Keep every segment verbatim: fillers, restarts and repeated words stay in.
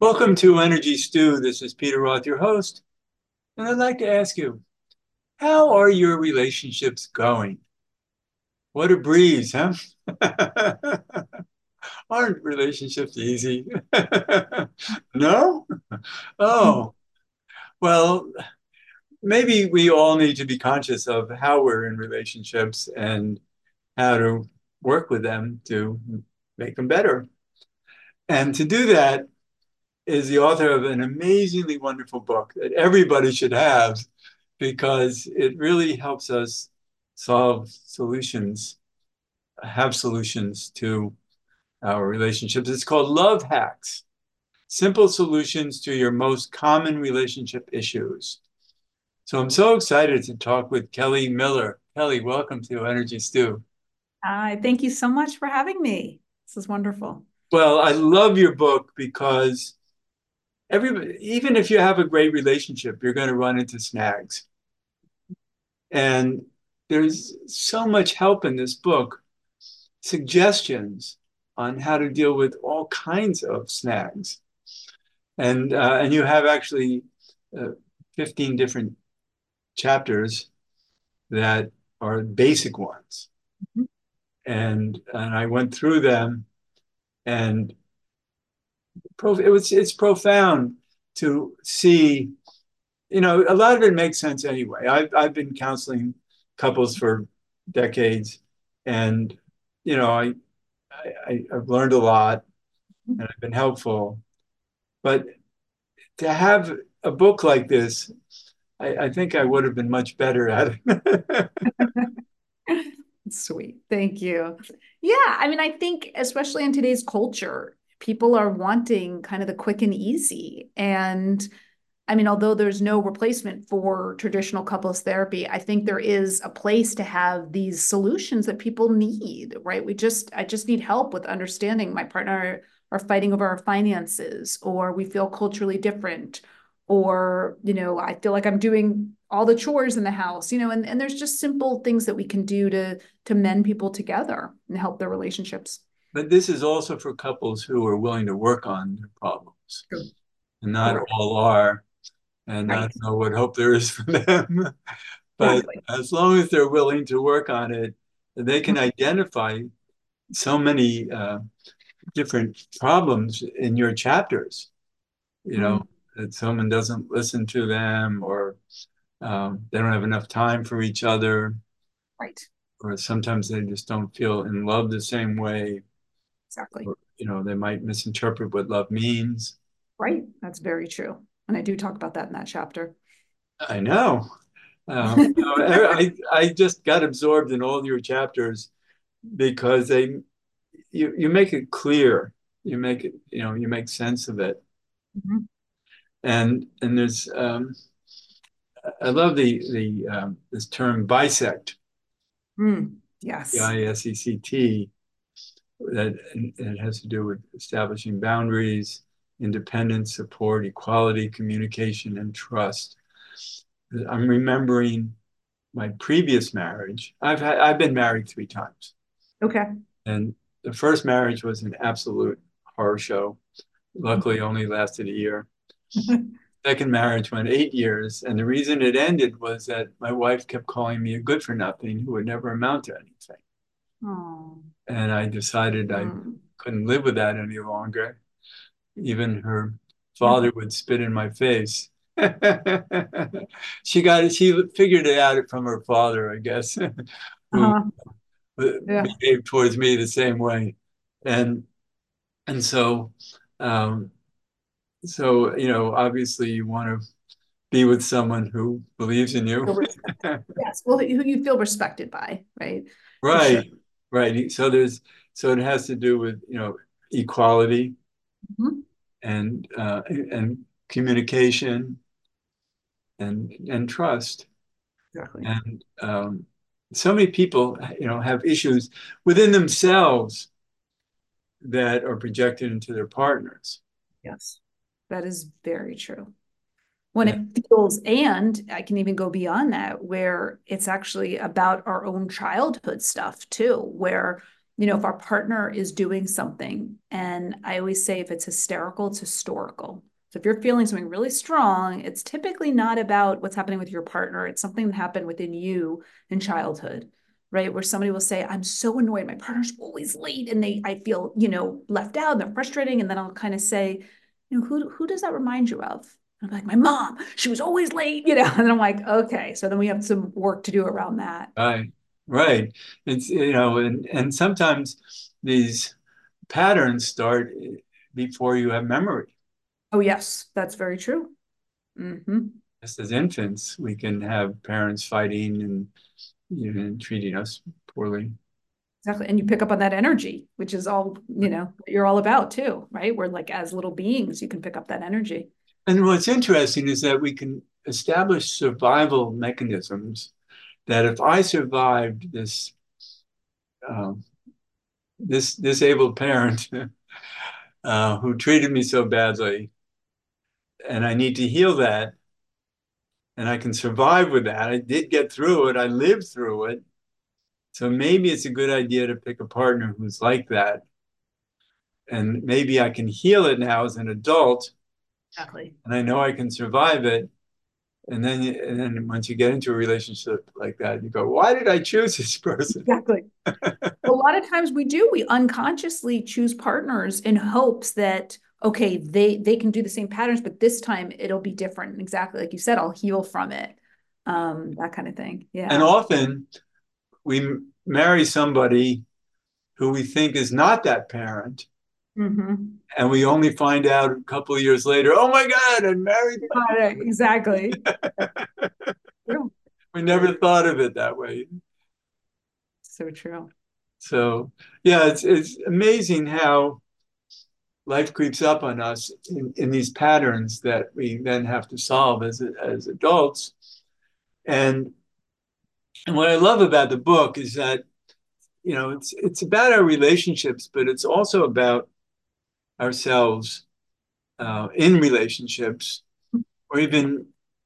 Welcome to Energy Stew. This is Peter Roth, your host, and I'd like to ask you, how are your relationships going? What a breeze, huh? Aren't relationships easy? No? Oh, well, maybe we all need to be conscious of how we're in relationships and how to work with them to make them better. And to do that is the author of an amazingly wonderful book that everybody should have because it really helps us solve solutions, have solutions to our relationships. It's called Love Hacks, Simple Solutions to Your Most Common Relationship Issues. So I'm so excited to talk with Kelly Miller. Kelly, welcome to Energy Stew. Hi, thank you so much for having me. This is wonderful. Well, I love your book because everybody, even if you have a great relationship, you're going to run into snags. And there's so much help in this book, suggestions on how to deal with all kinds of snags. And, uh, and you have actually uh, fifteen different chapters that are basic ones. Mhm. And, and I went through them and pro- it was, it's profound to see, you know, a lot of it makes sense anyway. I've, I've been counseling couples for decades and, you know, I, I, I've learned a lot and I've been helpful. But to have a book like this, I, I think I would have been much better at it. Sweet. Thank you. Yeah, I mean, I think especially in today's culture, people are wanting kind of the quick and easy. And I mean, although there's no replacement for traditional couples therapy, I think there is a place to have these solutions that people need, right? We just, I just need help with understanding my partner are fighting over our finances, or we feel culturally different, or, you know, I feel like I'm doing all the chores in the house, you know, and, and there's just simple things that we can do to to mend people together and help their relationships. But this is also for couples who are willing to work on their problems, True. and not Correct. all are. And I Right. don't know what hope there is for them. But Exactly. as long as they're willing to work on it, they can identify so many uh, different problems in your chapters. You know, Mhm. that someone doesn't listen to them, or um, they don't have enough time for each other, Right. or sometimes they just don't feel in love the same way, Exactly. or, you know, they might misinterpret what love means. Right. That's very true. And I do talk about that in that chapter. I know. Um, I, I just got absorbed in all your chapters because they you, you make it clear. You make it, you know, you make sense of it. Mhm. And and there's um, I love the the um, this term bisect, Mm, B yes. I S E C T, that it has to do with establishing boundaries, independence, support, equality, communication, and trust. I'm remembering my previous marriage. I've had I've been married three times, Okay. and the first marriage was an absolute horror show. Luckily, only lasted a year. Second marriage went eight years, and the reason it ended was that my wife kept calling me a good for nothing who would never amount to anything. Oh. And I decided I Mm. couldn't live with that any longer. Even her father would spit in my face. She got it, she figured it out from her father, I guess, who Uh-huh. Yeah. behaved towards me the same way. And and so um, so you know, obviously you want to be with someone who believes in you. Feel respected. Yes. Well, who you feel respected by, right? For sure. Right, right. So there's so it has to do with, you know, equality Mhm. and uh, and communication and and trust. Exactly. And um, so many people, you know, have issues within themselves that are projected into their partners. Yes. That is very true. When And, it feels, and I can even go beyond that, where it's actually about our own childhood stuff too, where, you know, if our partner is doing something, and I always say if it's hysterical, it's historical. So if you're feeling something really strong, it's typically not about what's happening with your partner. It's something that happened within you in childhood, right? Where somebody will say, I'm so annoyed. My partner's always late and they, I feel, you know, left out and they're frustrating. And then I'll kind of say, you know, who, who does that remind you of? And I'm like, my mom, she was always late, you know, and then I'm like, okay. So then we have some work to do around that. Right, right. It's, you know, and and sometimes these patterns start before you have memory. Oh, yes, that's very true. Mm-hmm. Just as infants, we can have parents fighting and, you know, treating us poorly. Exactly. And you pick up on that energy, which is all, you know, what you're all about too, right? We're like as little beings, you can pick up that energy. And what's interesting is that we can establish survival mechanisms that if I survived this um, this disabled parent uh, who treated me so badly, and I need to heal that, and I can survive with that. I did get through it. I lived through it. So maybe it's a good idea to pick a partner who's like that. And maybe I can heal it now as an adult, Exactly. and I know I can survive it. And then, and then once you get into a relationship like that, you go, "Why did I choose this person?" Exactly. A lot of times we do, we unconsciously choose partners in hopes that, okay, they they can do the same patterns, but this time it'll be different. Exactly like you said, I'll heal from it. Um, that kind of thing. And Yeah. often we marry somebody who we think is not that parent, Mm-hmm. and we only find out a couple of years later, "Oh my God, I married Exactly. my." True. We never thought of it that way. So true. So yeah, it's it's amazing how life creeps up on us in, in these patterns that we then have to solve as as adults. And and what I love about the book is that, you know, it's it's about our relationships, but it's also about ourselves uh, in relationships, or even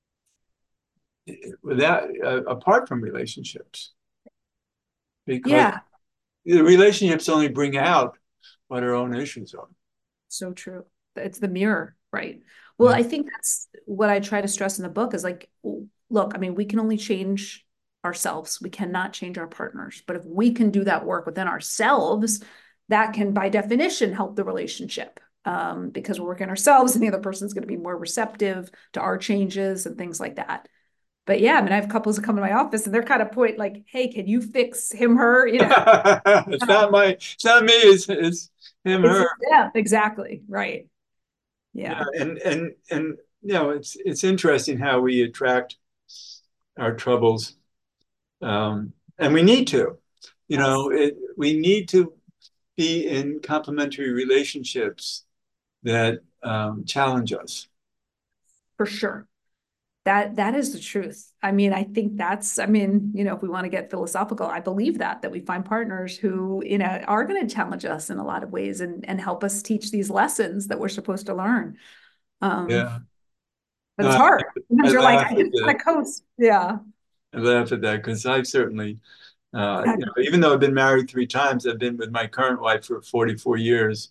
without uh, apart from relationships, because Yeah. the relationships only bring out what our own issues are. So true. It's the mirror, right? Well, Yeah. I think that's what I try to stress in the book is like, look, I mean, we can only change ourselves. We cannot change our partners. But if we can do that work within ourselves, that can, by definition, help the relationship. Um, because we're working ourselves and the other person's going to be more receptive to our changes and things like that. But yeah, I mean, I have couples that come to my office and they're kind of point like, hey, can you fix him, her? You know, It's not my, it's not me, it's, it's him, it's her. yeah, exactly. Right. Yeah, Yeah. and and and you know, it's it's interesting how we attract our troubles, um, and we need to. You Yes. know, it, we need to be in complementary relationships that um, challenge us. For sure. That that is the truth. I mean, I think that's, I mean, you know, if we want to get philosophical, I believe that that we find partners who, you know, are going to challenge us in a lot of ways and and help us teach these lessons that we're supposed to learn. Um, Yeah, but no, it's I, hard I because you're like, laugh I at just that. want to coast. Yeah. I laugh at that because I've certainly, uh, you know, even though I've been married three times, I've been with my current wife for forty-four years.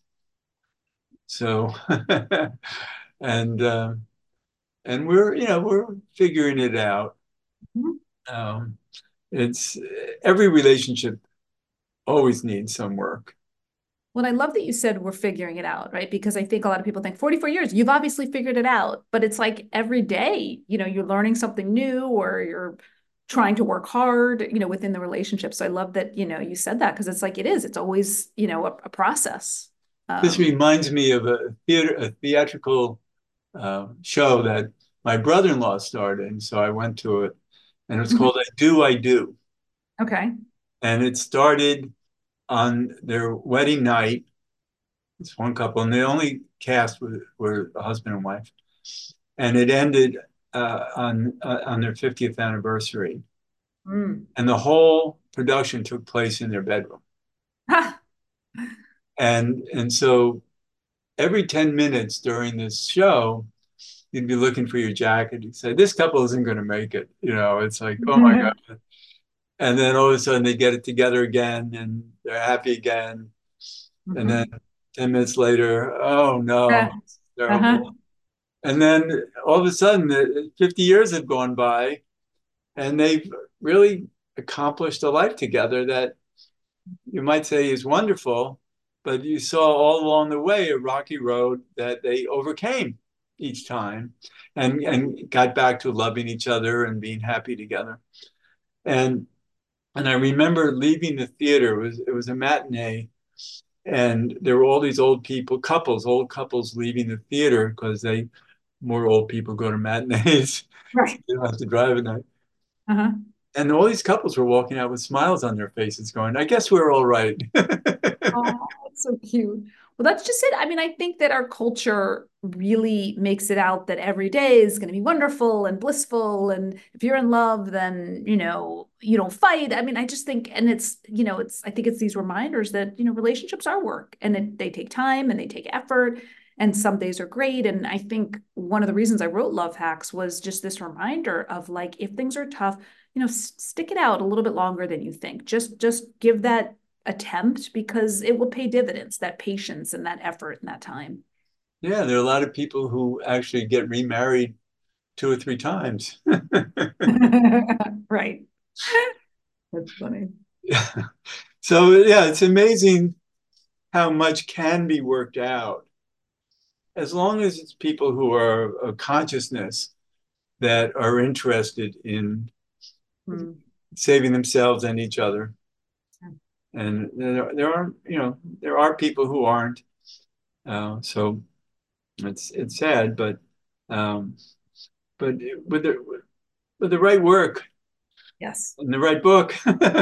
So, and uh, and we're, you know, we're figuring it out. Um, it's every relationship always needs some work. Well, I love that you said we're figuring it out, right? Because I think a lot of people think forty-four years, you've obviously figured it out, but it's like every day, you know, you're learning something new or you're trying to work hard, you know, within the relationship. So I love that, you know, you said that because it's like it is, it's always, you know, a, a process. This Um, reminds me of a theater, a theatrical uh, show that my brother-in-law starred in, so I went to it, and it's mhm. called "I Do, I Do," Okay. and it started on their wedding night. It's one couple, and the only cast were, were the husband and wife, and it ended uh, on uh, on their fiftieth anniversary, Mm. and the whole production took place in their bedroom, Ha! and and so every ten minutes during this show, you'd be looking for your jacket. You'd say, "This couple isn't going to make it." You know, it's like, oh my God. And then all of a sudden they get it together again and they're happy again. And then Mhm. ten minutes later, oh Uh, no, it's uh-huh. terrible. And then all of a sudden, uh, fifty years have gone by and they've really accomplished a life together that you might say is wonderful, but you saw all along the way a rocky road that they overcame each time and, and got back to loving each other and being happy together. And and I remember leaving the theater. It was it was a matinee, and there were all these old people, couples, old couples leaving the theater because they more old people go to matinees. So Right. they don't have to drive at night. Uh-huh. And all these couples were walking out with smiles on their faces, going, "I guess we're all right." Oh, that's so cute. Well, that's just it. I mean, I think that our culture really makes it out that every day is going to be wonderful and blissful. And if you're in love, then, you know, you don't fight. I mean, I just think, and it's, you know, it's, I think it's these reminders that, you know, relationships are work and it, they take time and they take effort. And some days are great. And I think one of the reasons I wrote Love Hacks was just this reminder of like, if things are tough, you know, s- stick it out a little bit longer than you think. Just, just give that attempt because it will pay dividends, that patience and that effort and that time. Yeah, there are a lot of people who actually get remarried two or three times. Right. That's funny. So yeah, it's amazing how much can be worked out as long as it's people who are of consciousness that are interested in Mm. saving themselves and each other. And there, there are, you know, there are people who aren't. Uh, so it's it's sad, but um, but with the with the right work Yes. and the right book,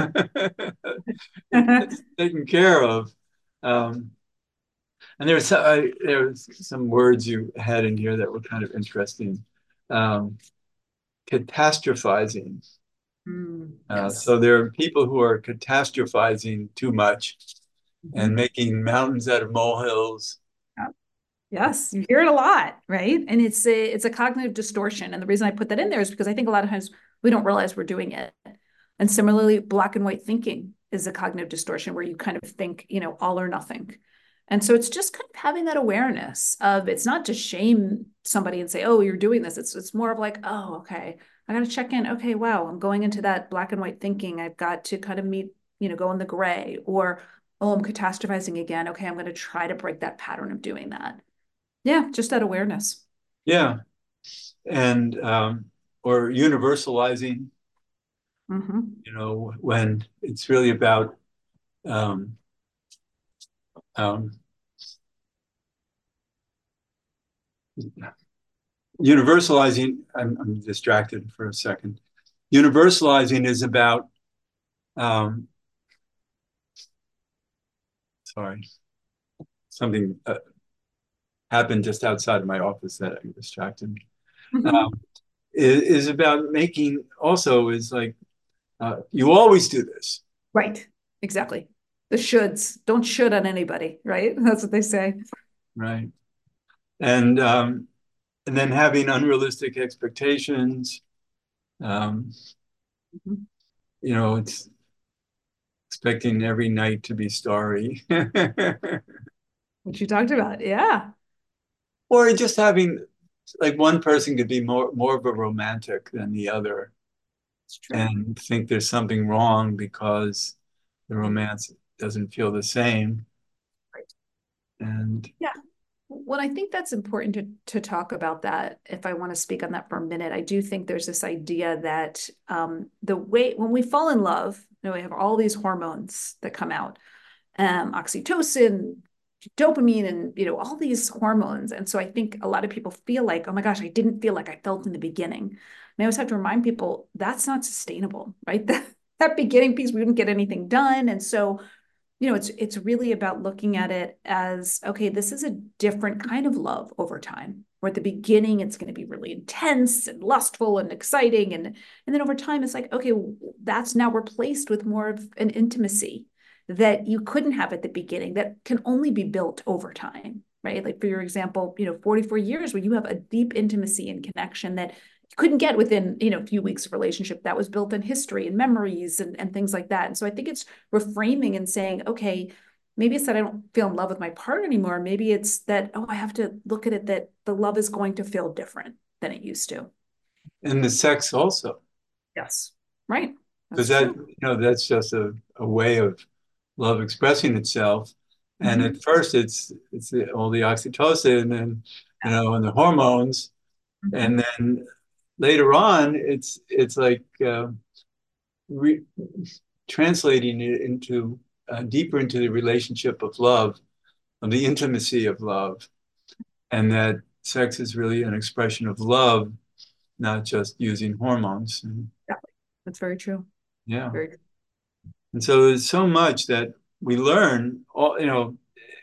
it gets taken care of. Um, and there's uh, there's some words you had in here that were kind of interesting. Um, Catastrophizing. Mm, Uh, yes. so there are people who are catastrophizing too much and Mhm. making mountains out of molehills. Yeah. Yes, you hear it a lot, right? And it's a it's a cognitive distortion. And the reason I put that in there is because I think a lot of times we don't realize we're doing it. And similarly, black and white thinking is a cognitive distortion where you kind of think, you know, all or nothing. And so it's just kind of having that awareness of it's not to shame somebody and say, oh, you're doing this. It's it's more of like, oh, okay, I got to check in. Okay, wow, I'm going into that black and white thinking. I've got to kind of meet, you know, go in the gray, or oh, I'm catastrophizing again. Okay, I'm going to try to break that pattern of doing that. Yeah, just that awareness. Yeah, and um, or universalizing. Mm-hmm. You know, when it's really about um, um, universalizing. I'm, I'm distracted for a second. Universalizing is about. Um, sorry, something uh, happened just outside of my office that distracted me. Mm-hmm. Um, is, is about making also is like uh, you always do this, Right. Exactly. The shoulds. Don't should on anybody, right? That's what they say. right? And um, and then having unrealistic expectations. Um, Mhm. you know, it's expecting every night to be starry, What you talked about. Yeah. or just having like one person could be more more of a romantic than the other, It's true. and think there's something wrong because the Mhm. romance doesn't feel the same. Right. And Yeah. Well, I think that's important to, to talk about that. If I want to speak on that for a minute, I do think there's this idea that um, the way when we fall in love, you know, we have all these hormones that come out, um, oxytocin, dopamine, and you know, all these hormones. And so I think a lot of people feel like, oh my gosh, I didn't feel like I felt in the beginning. And I always have to remind people that's not sustainable, right? That that beginning piece, we didn't get anything done. And so you know, it's it's really about looking at it as, okay, this is a different kind of love over time. Where at the beginning it's going to be really intense and lustful and exciting, and and then over time it's like, okay, that's now replaced with more of an intimacy that you couldn't have at the beginning that can only be built over time, right? Like for your example, you know, forty-four years where you have a deep intimacy and connection that couldn't get within, you know, a few weeks of relationship that was built on history and memories and, and things like that. And so I think it's reframing and saying, okay, maybe it's that I don't feel in love with my partner anymore. Maybe it's that, oh, I have to look at it that the love is going to feel different than it used to. And the sex also, Yes. Right. because That's that, true. you know, that's just a, a way of love expressing itself. And Mm-hmm. at first, it's it's the, all the oxytocin and you know and the hormones, Mm-hmm. and then later on, it's it's like uh, re translating it into uh, deeper into the relationship of love, of the intimacy of love, and that sex is really an expression of love, not just using hormones. And, Exactly. That's very true. yeah, Very true. and so there's so much that we learn. All you know,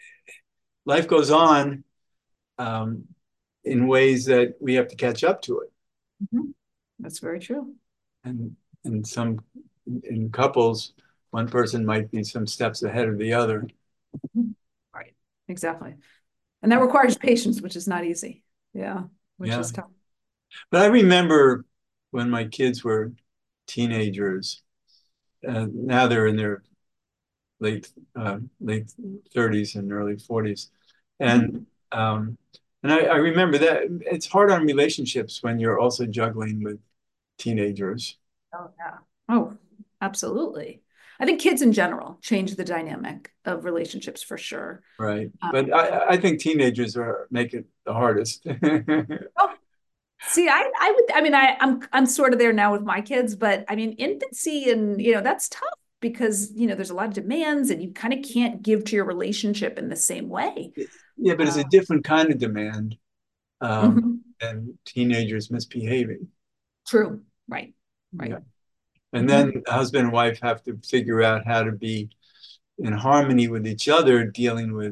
life goes on um, in ways that we have to catch up to it. Mm-hmm. That's very true. And in some in couples, one person might be some steps ahead of the other. Mhm. Right. Exactly. And that requires patience, which is not easy. Yeah. Which Yeah. is tough. But I remember when my kids were teenagers, uh, now they're in their late uh, late thirties and early forties. Mhm. And um, and I, I remember that it's hard on relationships when you're also juggling with teenagers. Oh, yeah. Oh, absolutely. I think kids in general change the dynamic of relationships for sure. Right. Um, But I, I think teenagers are make it the hardest. oh, see, I, I would, I mean, I, I'm, I'm sort of there now with my kids, but I mean, infancy and, you know, that's tough because, you know, there's a lot of demands and you kind of can't give to your relationship in the same way. Yeah, but it's Uh, a different kind of demand um, mhm. than teenagers misbehaving. True. Right. Right. Yeah. And Hmm. then husband and wife have to figure out how to be in harmony with each other, dealing with,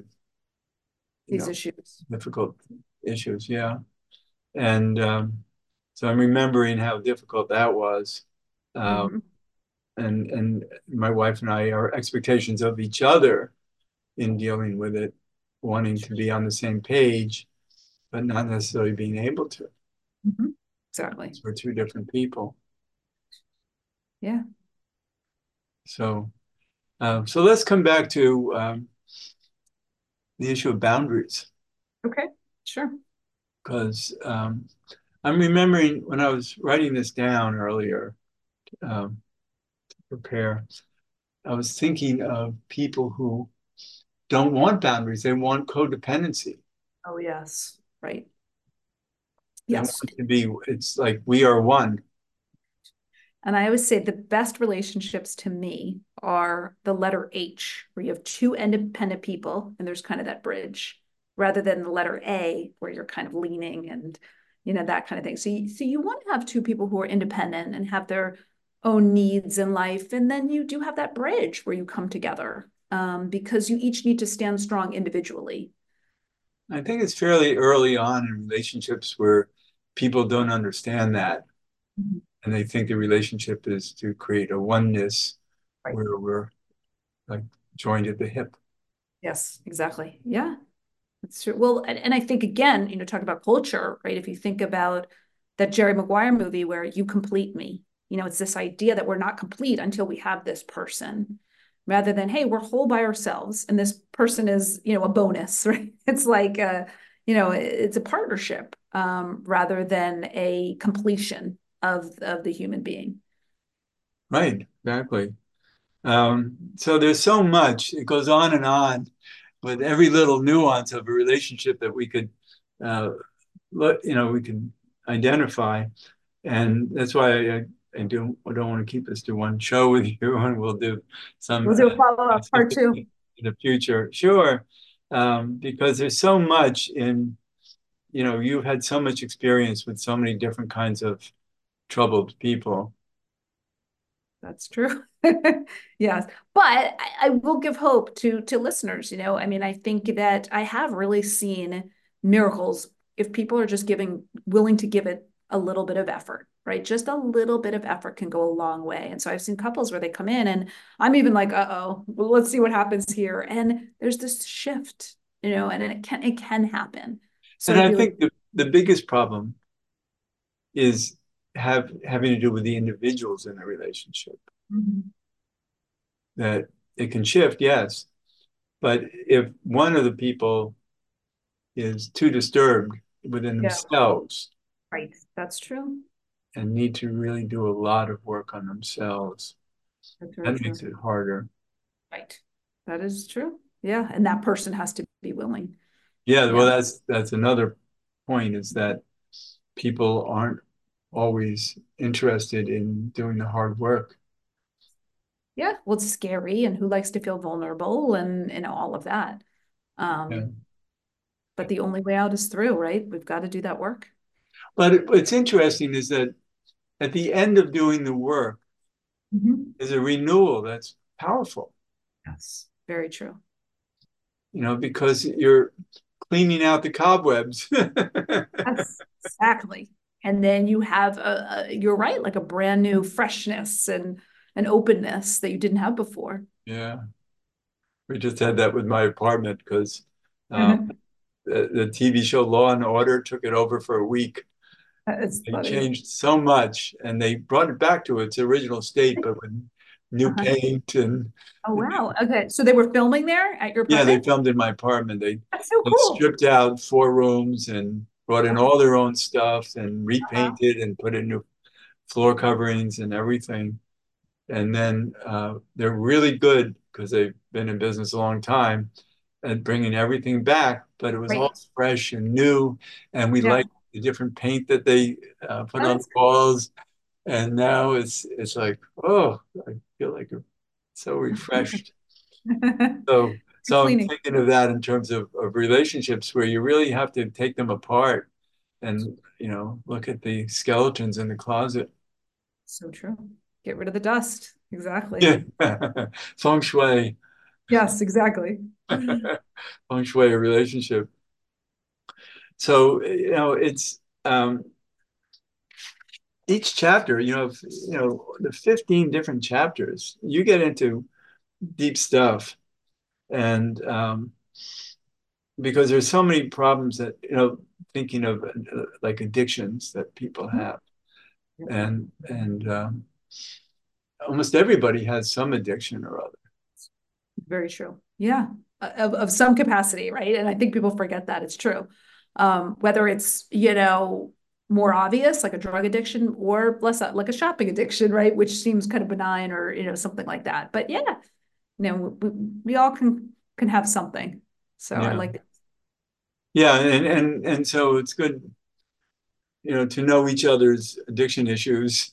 you These know, issues. difficult issues. Yeah. And um, so I'm remembering how difficult that was. Um, Hmm. and and my wife and I, our expectations of each other in dealing with it, wanting to be on the same page, but not necessarily being able to. Hmm. Exactly. So we're two different people. Yeah. So um, so let's come back to um, the issue of boundaries, Okay. Sure. because um, I'm remembering when I was writing this down earlier um, to prepare, I was thinking of people who don't want boundaries. They want codependency. Oh, yes. Right. They want Yes. to be, it's like we are one. And I always say the best relationships to me are the letter H, where you have two independent people and there's kind of that bridge, rather than the letter A, where you're kind of leaning and, you know, that kind of thing. So you, so you want to have two people who are independent and have their own needs in life. And then you do have that bridge where you come together um, because you each need to stand strong individually. I think it's fairly early on in relationships where people don't understand that. Mhm. And they think the relationship is to create a oneness Right. where we're like joined at the hip. Yes, exactly. Yeah. That's true. Well, and, and I think again, you know, talk about culture, right? If you think about that Jerry Maguire movie where you complete me, you know, it's this idea that we're not complete until we have this person, rather than, hey, we're whole by ourselves and this person is, you know, a bonus, right? It's like a, you know, it's a partnership um, rather than a completion of of the human being. Right, exactly. Um, so there's so much, it goes on and on with every little nuance of a relationship that we could, uh, look, you know, we can identify. And that's why I, I don't, I don't want to keep this to one show with you, and we'll do some We'll do a follow uh, up part something two. in the future. Sure. Um, because there's so much in, you know, you've had so much experience with so many different kinds of troubled people. That's true. Yes. But I, I will give hope to to listeners, you know. I mean, I think that I have really seen miracles if people are just giving willing to give it a little bit of effort, right? Just a little bit of effort can go a long way. And so I've seen couples where they come in and I'm even like, uh-oh, well, let's see what happens here. And there's this shift, you know, and it can it can happen. So And I I really think the, the biggest problem is have having to do with the individuals in the relationship. Mhm. That it can shift, yes, but if one of the people is too disturbed within Yeah, themselves right. That's true. and need to really do a lot of work on themselves, That's very that true. makes it harder. Right. That is true. Yeah. And that person has to be willing. Yeah, well, Yeah. that's that's another point is that people aren't always interested in doing the hard work. Yeah. Well, it's scary, and who likes to feel vulnerable, and you know, all of that. Yeah. Um, but the only way out is through, right? We've got to do that work. But it, what's interesting is that at the end of doing the work Mhm. is a renewal that's powerful, Yes. Very true. you know, because you're cleaning out the cobwebs. Yes, exactly. And then you have a, a, you're right, like a brand new freshness and an openness that you didn't have before. Yeah, we just had that with my apartment because um, the, the T V show Law and Order took it over for a week. It's They funny. changed so much and they brought it back to its original state, but with new Uh-huh. paint and Oh, wow. Okay. So they were filming there at your yeah, they apartment? filmed in my apartment. They That's so they cool. stripped out four rooms and brought in Uh-huh. all their own stuff and Uh-huh. repainted and put in new floor coverings and everything. And then uh, they're really good because they've been in business a long time at bringing everything back, but it was all Right. fresh and new. And we Yeah. liked the different paint that they uh, put Oh, on the that's walls. And now it's it's like, oh, I feel like I'm so refreshed. good. So Good so I'm cleaning. thinking of that in terms of, of relationships where you really have to take them apart and you know look at the skeletons in the closet. So true. Get rid of the dust. Exactly. Yeah. Feng shui. Yes, exactly. Feng shui relationship. So you know it's um, each chapter. You know, if, you know the fifteen different chapters. You get into deep stuff, and um, because there's so many problems that you know, thinking of uh, like addictions that people have, and and um, almost everybody has some addiction or other. Very true. Yeah. Of, of some capacity, right? And I think people forget that it's true. Um, whether it's, you know, more obvious, like a drug addiction, or less uh, like a shopping addiction, right? Which seems kind of benign, or, you know, something like that. But yeah, you know, we, we all can can have something. So I Yeah, like it. yeah, and and and so it's good, you know, to know each other's addiction issues.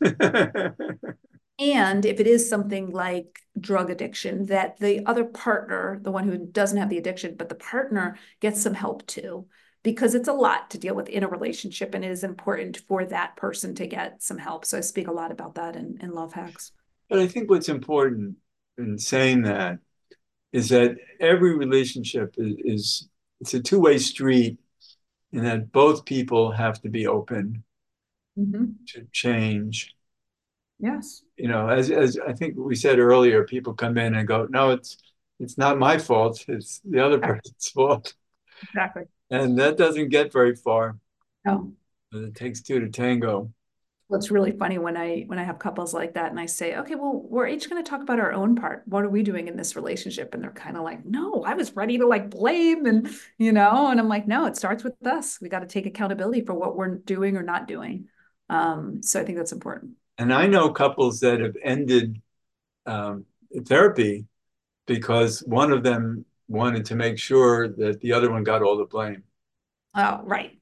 And if it is something like drug addiction, that the other partner, the one who doesn't have the addiction, but the partner gets some help too, because it's a lot to deal with in a relationship, and it is important for that person to get some help. So I speak a lot about that in, in Love Hacks. But I think what's important in saying that is that every relationship is, is it's a two-way street, and that both people have to be open Mhm. to change. Yes, You know, as as I think we said earlier, people come in and go, no, it's it's not my fault, it's the other person's fault. exactly. And that doesn't get very far. No. It takes two to tango. What's really funny when I when I have couples like that and I say, okay, well, we're each going to talk about our own part. What are we doing in this relationship? And they're kind of like, no, I was ready to like blame, and you know, and I'm like, no, it starts with us. We got to take accountability for what we're doing or not doing. Um, so I think that's important. And I know couples that have ended um, therapy because one of them wanted to make sure that the other one got all the blame. Oh, right.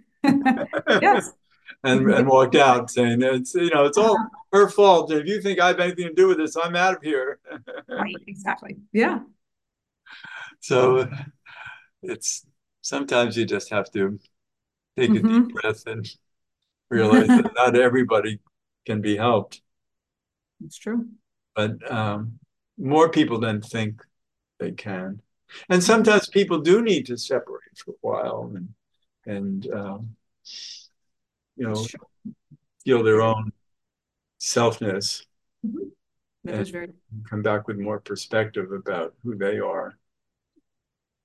Yes. and and walked out saying it's you know it's all her fault. If you think I have anything to do with this, I'm out of here. Right, exactly. Yeah. So it's sometimes you just have to take a deep Hmm. breath and realize that not everybody can be helped, It's true. but um, more people than think they can. And Mhm. sometimes people do need to separate for a while and and um, you It's know true. feel their Very. own selfness Mhm. That and is very. come back with more perspective about who they are.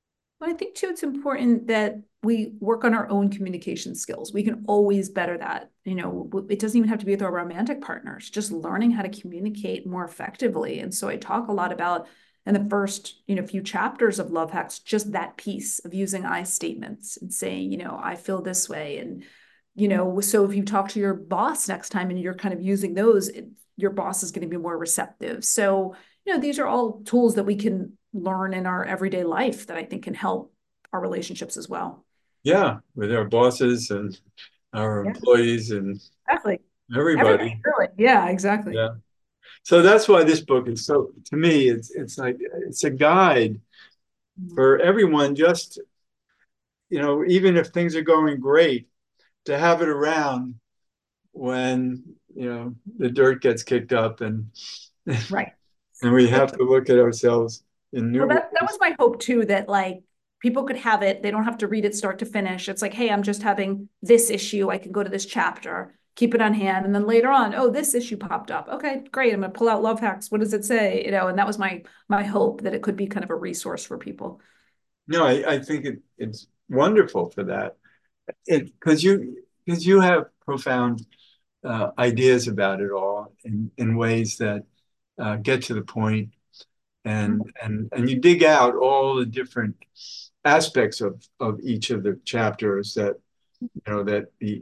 I think too, it's important that we work on our own communication skills. We can always better that. You know, it doesn't even have to be with our romantic partners, just learning how to communicate more effectively. And so I talk a lot about in the first, you know, few chapters of Love Hacks, just that piece of using I statements and saying, you know, I feel this way. And, you know, so if you talk to your boss next time and you're kind of using those, it, your boss is going to be more receptive. So, you know, these are all tools that we can learn in our everyday life that I think can help our relationships as well. Yeah, with our bosses and our Yeah, employees and exactly. Everybody, everybody. really. Yeah, exactly. Yeah. So that's why this book is so, to me, it's it's like it's a guide Mhm. for everyone, just, you know, even if things are going great, to have it around when, you know, the dirt gets kicked up and Right. and we have to look at ourselves in new Well, that that ways. was my hope too, that like people could have it. They don't have to read it start to finish. It's like, hey, I'm just having this issue. I can go to this chapter, keep it on hand, and then later on, oh, this issue popped up. Okay, great. I'm gonna pull out Love Hacks. What does it say? You know, and that was my my hope that it could be kind of a resource for people. No, I, I think it, it's wonderful for that. It because you because you have profound uh, ideas about it all in, in ways that uh, get to the point, and Mhm. and and you dig out all the different aspects of of each of the chapters that you know that the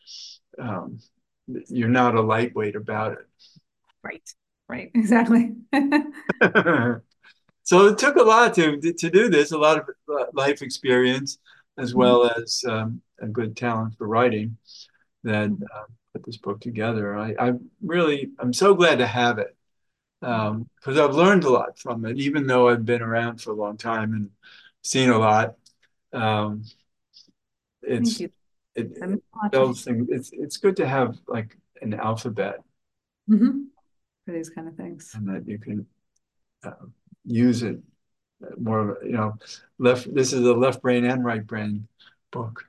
um, you're not a lightweight about Right. Right. Exactly. it. So it took a lot to to do this, a lot of life experience, as well as um, a good talent for writing that uh, put this book together. I, I really, I'm so glad to have it um, because I've learned a lot from it, even though I've been around for a long time and seen a lot. Um, Thank it's you. it, I'm it watching. builds things. It's it's good to have like an alphabet Mhm. For these kind of things. and that you can uh, use it more. You know, left. This is a left brain and right brain book.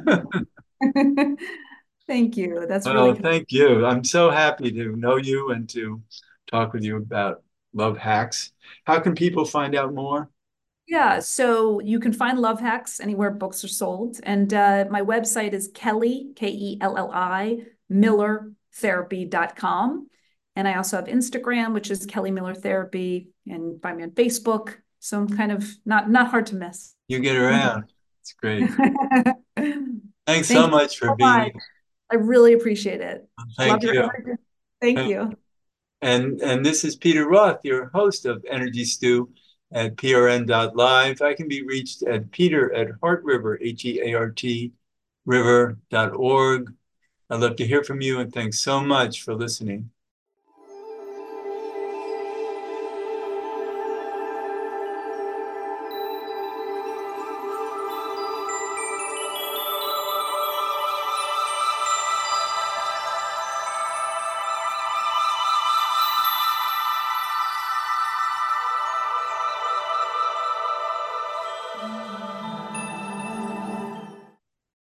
Thank you. That's really Oh, kind. thank you. I'm so happy to know you and to talk with you about Love Hacks. How can people find out more? Yeah, so you can find Love Hacks anywhere books are sold. And uh, my website is Kelly, K E L L I, miller therapy dot com. And I also have Instagram, which is Kelly Miller Therapy, and find me on Facebook. So I'm kind of not not hard to miss. You get around. It's great. Thanks so Thank you much for so being much. here. I really appreciate it. Love Thank your you. energy. Thank you. And and this is Peter Roth, your host of Energy Stew at P R N dot live. I can be reached at Peter at Heart River, H E A R T, river dot org. I'd love to hear from you, and thanks so much for listening.